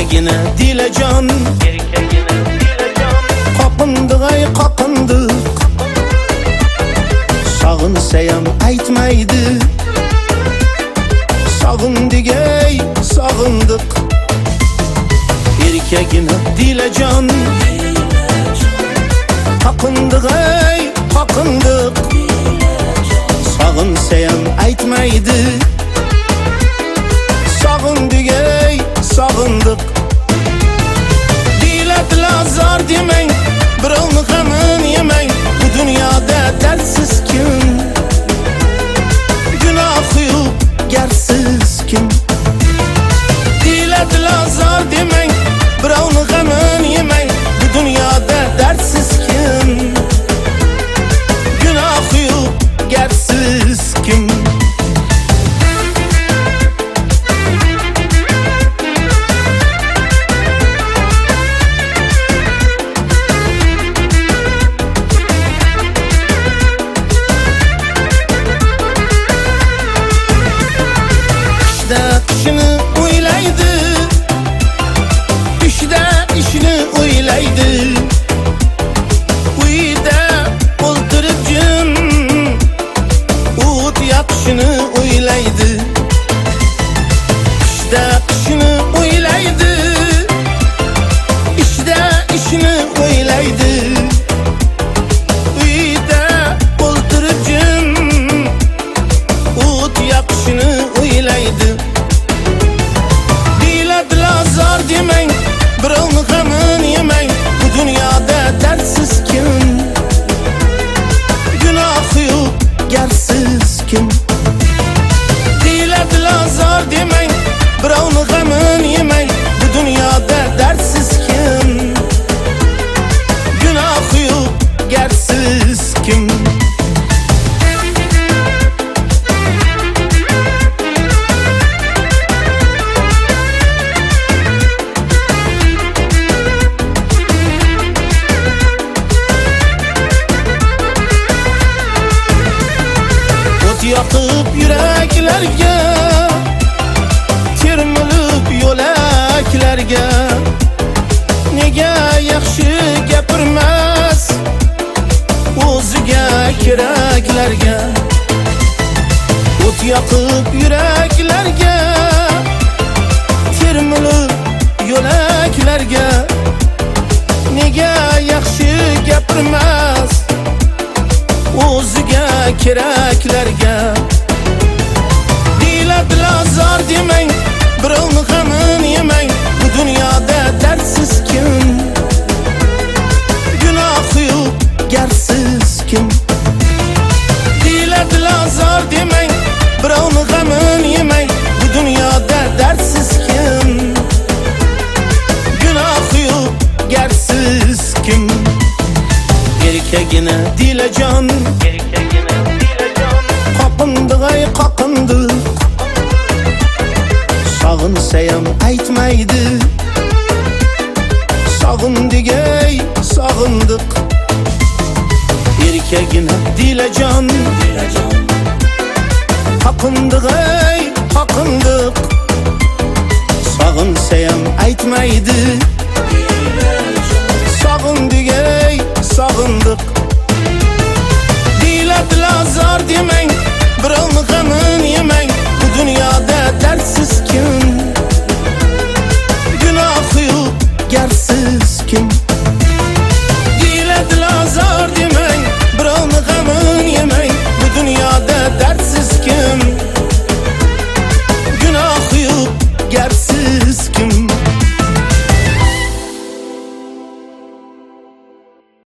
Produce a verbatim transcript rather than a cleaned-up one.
erkagina dilajon, qoqindiq ay qoqindiq, sog'insayam aytmaydi, sog'indik ey sog'indiq. Erkagina dilajon, qoqindiq ay qoqindiq, sog'insayam aytmaydi, sog'indik ey sog'indiq. Dilatlar zor demang, birovni g'amini yemang, bu dunyoda dardsiz kim, gunohi yo'q garsiz kim. Dilatlar zor demang, birovni g'amini yemang, bu dunyoda dardsiz kim, gunohi yo'q garsiz kim. İşini o'ylaydi, ishda ishni o'ylaydi, uyda o'ltirib jim o't yoqishni o'ylaydi. Ishda ishni o'ylaydi, ishda ishni o'ylaydi, uyda o'ltirib jim o't yoqishni o'ylaydi. Zor demang, birovni g'amini yemang, bu dunyoda dardsiz kim, gunohi yo'q garsiz kim. Dilatlar zor demang, birovni g'amini yemang, bu dunyoda dardsiz kim, gunohi yo'q garsiz kim. Yoqib yuraklarga, termilib yo'laklarga, nega yaxshi gapirmas o'ziga keraklarga. O't yoqib yuraklarga, termilib yo'laklarga, nega yaxshi gapirmas o'ziga keraklarga. Dilatlar zor demang, birovni g'amini yemang, bu dunyoda dardsiz kim, gunohi yo'q garsiz kim. Dilatlar zor demang, birovni g'amini yemang, bu dunyoda dardsiz kim, gunohi yo'q garsiz kim. Erkagina dilajon, qoqindiq ay qoqindiq, sog'insayam aytmaydi, sog'indik ey sog'indiq. Erkagina dilajon, qoqindiq ay qoqindiq, sog'insayam aytmaydi, sog'indik ey sog'indiq.